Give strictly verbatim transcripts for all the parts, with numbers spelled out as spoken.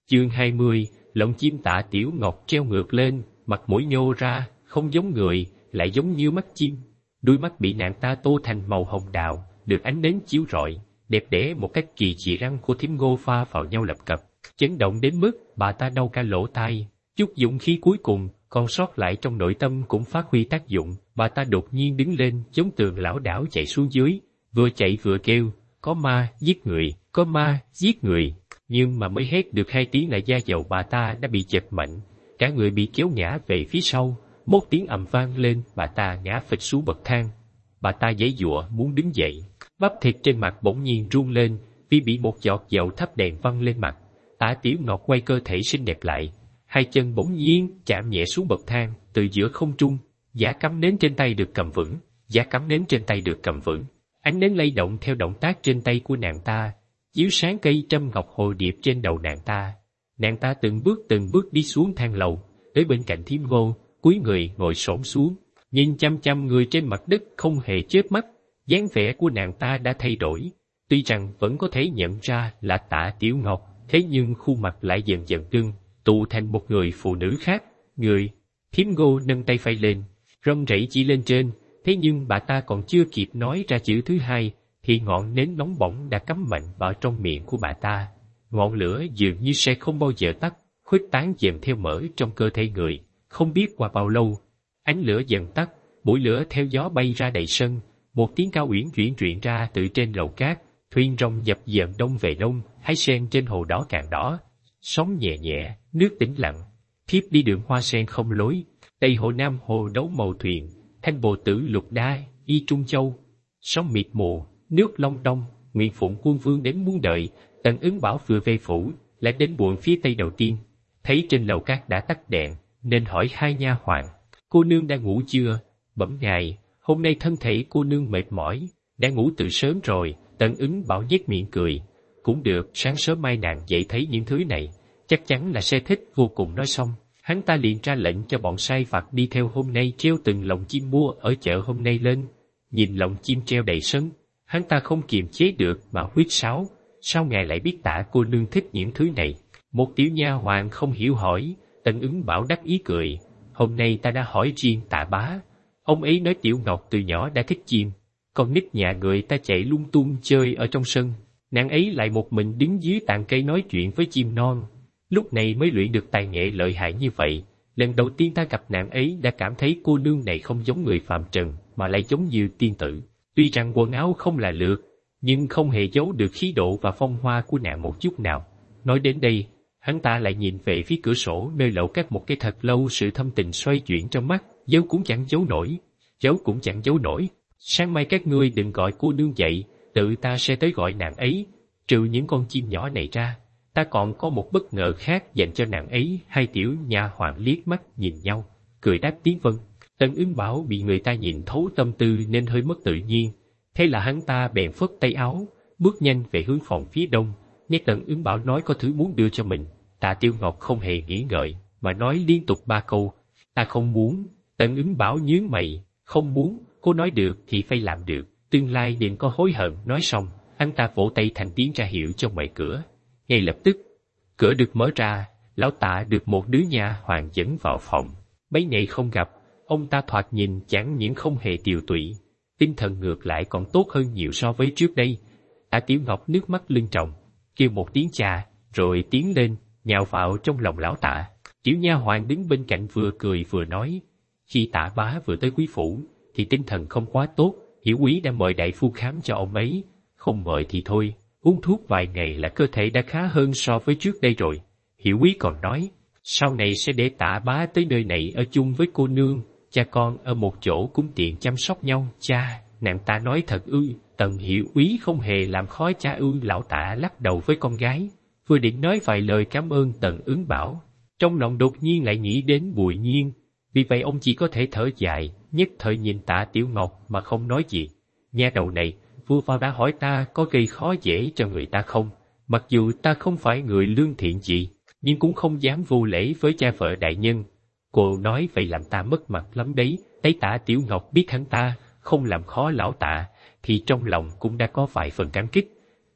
Chương hai mươi, lồng chim Tạ Tiểu Ngọc treo ngược lên, mặt mũi nhô ra, không giống người, lại giống như mắt chim. Đuôi mắt bị nàng ta tô thành màu hồng đào, được ánh nến chiếu rọi, đẹp đẽ một cách kỳ dị. Răng của Thím Ngô pha vào nhau lập cập, chấn động đến mức bà ta đau cả lỗ tai. Chút dũng khí cuối cùng còn sót lại trong nội tâm cũng phát huy tác dụng. Bà ta đột nhiên đứng lên, giống tường lảo đảo chạy xuống dưới, vừa chạy vừa kêu: có ma, giết người, có ma, giết người. Nhưng mà mới hét được hai tiếng là da dầu bà ta đã bị giật mạnh, cả người bị kéo ngã về phía sau. Một tiếng ầm vang lên, bà ta ngã phịch xuống bậc thang. Bà ta giãy giụa muốn đứng dậy, bắp thịt trên mặt bỗng nhiên run lên vì bị một giọt dầu thắp đèn văng lên mặt. Tạ Tiểu Ngọc quay cơ thể xinh đẹp lại, hai chân bỗng nhiên chạm nhẹ xuống bậc thang. Từ giữa không trung, giá cắm nến trên tay được cầm vững, giá cắm nến trên tay được cầm vững. Ánh nến lay động theo động tác trên tay của nàng ta, chiếu sáng cây trâm ngọc hồ điệp trên đầu nàng ta. Nàng ta từng bước từng bước đi xuống thang lầu, tới bên cạnh Thím Ngô, cúi người ngồi xổm xuống, nhìn chăm chăm người trên mặt đất không hề chớp mắt. Dáng vẻ của nàng ta đã thay đổi, tuy rằng vẫn có thể nhận ra là Tạ Tiểu Ngọc, thế nhưng khuôn mặt lại dần dần ngưng tụ thành một người phụ nữ khác. Người. Thím Ngô nâng tay phải lên, run rẩy chỉ lên trên, thế nhưng bà ta còn chưa kịp nói ra chữ thứ hai thì ngọn nến nóng bỏng đã cắm mạnh vào trong miệng của bà ta. Ngọn lửa dường như sẽ không bao giờ tắt, khuếch tán dèm theo mỡ trong cơ thể người. Không biết qua bao lâu, ánh lửa dần tắt, mũi lửa theo gió bay ra đầy sân. Một tiếng cao uyển chuyển truyền ra từ trên lầu cát. Thuyền rồng dập dờn đông về đông, hái sen trên hồ đỏ càng đỏ. Sóng nhẹ nhẹ, nước tĩnh lặng. Thiếp đi đường hoa sen không lối, Tây Hồ Nam Hồ đấu màu thuyền. Thanh bồ tử lục đai, y Trung Châu. Sóng mịt mù, nước long đông. Nguyện phụng quân vương đến muôn đời. Tần Ứng Bảo vừa về phủ, lại đến buồng phía tây đầu tiên. Thấy trên lầu cát đã tắt đèn, nên hỏi hai nha hoàn: cô nương đã ngủ chưa? Bẩm ngài, hôm nay thân thể cô nương mệt mỏi, đã ngủ từ sớm rồi. Tần Ứng Bảo nhếch miệng cười: cũng được, sáng sớm mai nàng dậy thấy những thứ này, chắc chắn là sẽ thích vô cùng. Nói xong, hắn ta liền ra lệnh cho bọn sai vặt đi theo hôm nay treo từng lồng chim mua ở chợ hôm nay lên. Nhìn lồng chim treo đầy sân, hắn ta không kiềm chế được mà huýt sáo: sao ngài lại biết Tạ cô nương thích những thứ này? Một tiểu nha hoàn không hiểu hỏi. Tần Ứng Bảo đắc ý cười: hôm nay ta đã hỏi riêng Tạ bá, ông ấy nói Tiểu Ngọc từ nhỏ đã thích chim, con nít nhà người ta chạy lung tung chơi ở trong sân, nàng ấy lại một mình đứng dưới tàn cây nói chuyện với chim non, lúc này mới luyện được tài nghệ lợi hại như vậy. Lần đầu tiên ta gặp nàng ấy đã cảm thấy cô nương này không giống người phàm trần, mà lại giống như tiên tử. Tuy rằng quần áo không là lượt, nhưng không hề giấu được khí độ và phong hoa của nàng một chút nào. Nói đến đây, hắn ta lại nhìn về phía cửa sổ nơi lầu cát một cái thật lâu. Sự thâm tình xoay chuyển trong mắt, giấu cũng chẳng giấu nổi, giấu cũng chẳng giấu nổi. Sáng mai các ngươi đừng gọi cô nương dậy, tự ta sẽ tới gọi nàng ấy. Trừ những con chim nhỏ này ra, ta còn có một bất ngờ khác dành cho nàng ấy. Hai tiểu nha hoàn liếc mắt nhìn nhau, cười đáp tiếng vâng. Tần Ứng Bảo bị người ta nhìn thấu tâm tư nên hơi mất tự nhiên, thế là hắn ta bèn phất tay áo, bước nhanh về hướng phòng phía đông. Nghe Tần Ứng Bảo nói có thứ muốn đưa cho mình, Tạ Tiểu Ngọc không hề nghĩ ngợi mà nói liên tục ba câu: ta không muốn. Tần Ứng Bảo nhướng mày: không muốn? Cô nói được thì phải làm được, tương lai đừng có hối hận. Nói xong, hắn ta vỗ tay thành tiếng ra hiệu cho mở cửa. Ngay lập tức, cửa được mở ra, lão Tạ được một đứa nha hoàn dẫn vào phòng. Mấy ngày không gặp, ông ta thoạt nhìn chẳng những không hề tiều tụy, tinh thần ngược lại còn tốt hơn nhiều so với trước đây. Tạ Tiểu Ngọc nước mắt lưng tròng, kêu một tiếng cha, rồi tiến lên, nhào vào trong lòng lão Tạ. Tiểu nha hoàn đứng bên cạnh vừa cười vừa nói: khi Tạ bá vừa tới quý phủ, thì tinh thần không quá tốt, Hiểu quý đã mời đại phu khám cho ông ấy. Không mời thì thôi, uống thuốc vài ngày là cơ thể đã khá hơn so với trước đây rồi. Hiểu quý còn nói, sau này sẽ để Tạ bá tới nơi này ở chung với cô nương, cha con ở một chỗ cũng tiện chăm sóc nhau. Cha, nàng ta nói thật ư? Tần Hiểu quý không hề làm khó cha ư? Lão Tạ lắc đầu với con gái, vừa định nói vài lời cảm ơn Tần Ứng Bảo, trong lòng đột nhiên lại nghĩ đến Bùi Nhiên. Vì vậy ông chỉ có thể thở dài, nhất thời nhìn Tạ Tiểu Ngọc mà không nói gì. Nha đầu này, vừa vào đã hỏi ta có gây khó dễ cho người ta không? Mặc dù ta không phải người lương thiện gì, nhưng cũng không dám vô lễ với cha vợ đại nhân. Cô nói vậy làm ta mất mặt lắm đấy. Thấy Tạ Tiểu Ngọc biết hắn ta không làm khó lão Tạ, thì trong lòng cũng đã có vài phần cảm kích.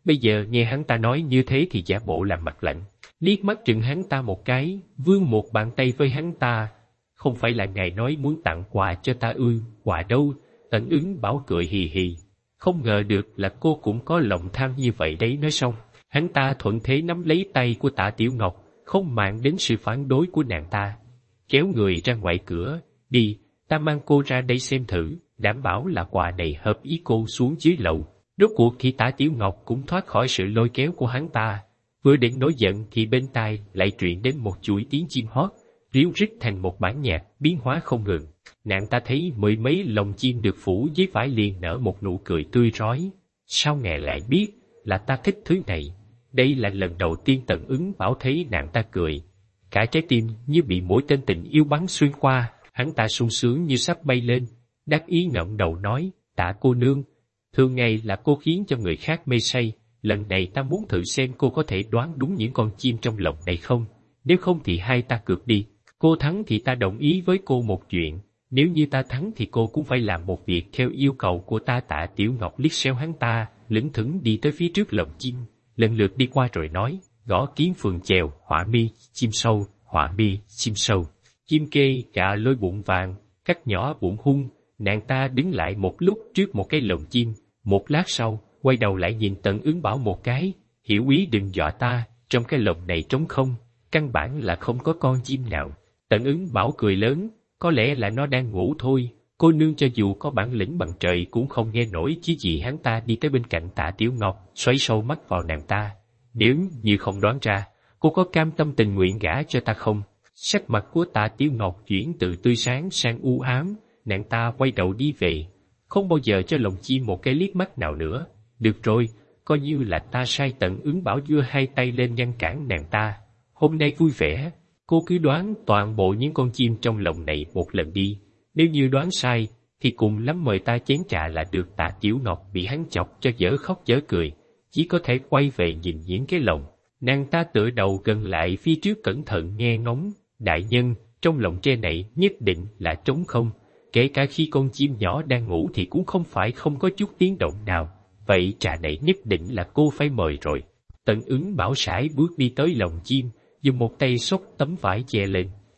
bây giờ nghe hắn ta nói như thế thì giả bộ làm mặt lạnh, liếc mắt trừng hắn ta một cái, vươn một bàn tay với hắn ta. Không phải là ngài nói muốn tặng quà cho ta ư? Quà đâu? Tần Ứng Bảo cười hì hì. Không ngờ được là cô cũng có lòng tham như vậy đấy. Nói xong, hắn ta thuận thế nắm lấy tay của Tạ Tiểu Ngọc, không màng đến sự phản đối của nàng ta, kéo người ra ngoài cửa. Đi, ta mang cô ra đây xem thử, đảm bảo là quà này hợp ý cô. Xuống dưới lầu, rốt cuộc thì Tạ Tiểu Ngọc cũng thoát khỏi sự lôi kéo của hắn ta. Vừa định nổi giận thì bên tai lại truyền đến một chuỗi tiếng chim hót, ríu rít thành một bản nhạc biến hóa không ngừng. Nàng ta thấy mười mấy lồng chim được phủ với vải liền nở một nụ cười tươi rói. Sao ngài lại biết là ta thích thứ này? Đây là lần đầu tiên Tần Ứng Bảo thấy nàng ta cười. Cả trái tim như bị mũi tên tình yêu bắn xuyên qua, hắn ta sung sướng như sắp bay lên, đắc ý ngẩng đầu nói, Tạ cô nương, thường ngày là cô khiến cho người khác mê say, lần này ta muốn thử xem cô có thể đoán đúng những con chim trong lồng này không, nếu không thì hai ta cược đi, cô thắng thì ta đồng ý với cô một chuyện, nếu như ta thắng thì cô cũng phải làm một việc theo yêu cầu của ta. Tạ Tiểu Ngọc liếc xéo hắn ta, lững thững đi tới phía trước lồng chim, lần lượt đi qua rồi nói, gõ kiến phường chèo, họa mi, chim sâu, họa mi, chim sâu, chim kê, gà lôi bụng vàng, cắt nhỏ bụng hung. Nàng ta đứng lại một lúc trước một cái lồng chim, một lát sau, quay đầu lại nhìn Tần Ứng Bảo một cái, hiểu ý đừng dọa ta, trong cái lồng này trống không, căn bản là không có con chim nào. Tần Ứng Bảo cười lớn, có lẽ là nó đang ngủ thôi, cô nương cho dù có bản lĩnh bằng trời cũng không nghe nổi chứ gì. Hắn ta đi tới bên cạnh Tạ Tiểu Ngọc, xoáy sâu mắt vào nàng ta. Nếu như không đoán ra, cô có cam tâm tình nguyện gả cho ta không? Sắc mặt của Tạ Tiểu Ngọc chuyển từ tươi sáng sang u ám, nàng ta quay đầu đi về, không bao giờ cho lồng chim một cái liếc mắt nào nữa. Được rồi, coi như là ta sai. Tần Ứng Bảo giơ hai tay lên ngăn cản nàng ta. Hôm nay vui vẻ, cô cứ đoán toàn bộ những con chim trong lồng này một lần đi. Nếu như đoán sai, thì cùng lắm mời ta chén trà là được. Tạ Tiểu Ngọc bị hắn chọc cho dở khóc dở cười, chỉ có thể quay về nhìn những cái lồng. Nàng ta tựa đầu gần lại phía trước cẩn thận nghe ngóng. Đại nhân, trong lồng tre này nhất định là trống không, kể cả khi con chim nhỏ đang ngủ thì cũng không phải không có chút tiếng động nào. Vậy trà này nhất định là cô phải mời rồi. Tần Ứng Bảo sải bước đi tới lồng chim, dùng một tay xốc tấm vải che lên,